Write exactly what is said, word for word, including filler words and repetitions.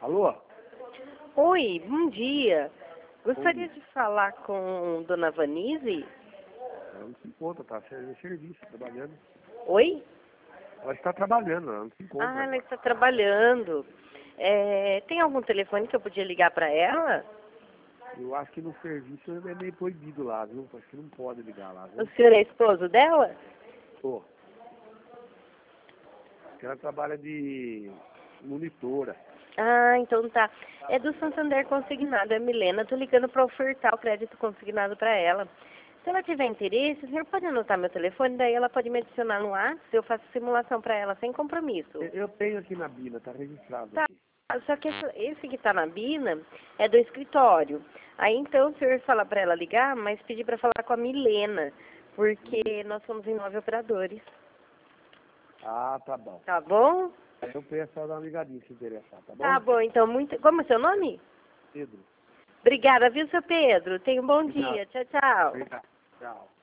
Alô? Oi, bom dia. Gostaria Bom de falar com Dona Vanise? Ela não se encontra, tá no serviço, trabalhando. Oi? Ela está trabalhando, ela não se encontra. Ah, ela está trabalhando. É, tem algum telefone que eu podia ligar para ela? Eu acho que no serviço é meio proibido lá, viu? Acho que não pode ligar lá, viu? O senhor é esposo dela? Tô. Ela trabalha de monitora. Ah, então tá. É do Santander Consignado, é a Milena. Tô ligando para ofertar o crédito consignado para ela. Se ela tiver interesse, o senhor pode anotar meu telefone, daí ela pode me adicionar no WhatsApp, eu faço simulação para ela sem compromisso. Eu eu tenho aqui na Bina, tá registrado Tá. aqui. Só que esse, esse que tá na Bina é do escritório. Aí então o senhor fala para ela ligar, mas pedir para falar com a Milena, porque nós somos em nove operadores. Ah, tá bom. Tá bom? Aí eu peço ela dar uma ligadinha se interessar, tá bom? Tá bom, então muito. Como é seu nome? Pedro. Obrigada, viu, seu Pedro? Tenha um bom Obrigado. dia. Tchau, tchau. Obrigado. Tchau.